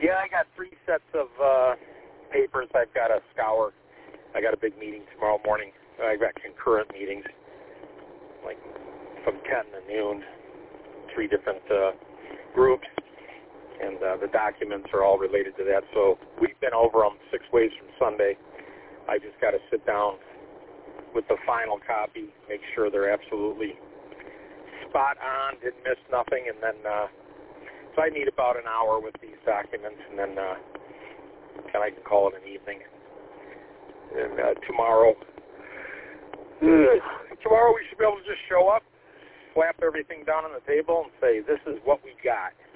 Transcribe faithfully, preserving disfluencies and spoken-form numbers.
Yeah, I got three sets of uh, papers I've got to scour. I got a big meeting tomorrow morning. I've got concurrent meetings, like from ten to noon, three different uh, groups, and uh, the documents are all related to that. So we've been over them six ways from Sunday. I just got to sit down with the final copy, make sure they're absolutely spot on, didn't miss nothing, and then uh, so I need about an hour with these documents, and then uh, and I can call it an evening. And uh, tomorrow, tomorrow we should be able to just show up, slap everything down on the table, and say, this is what we got.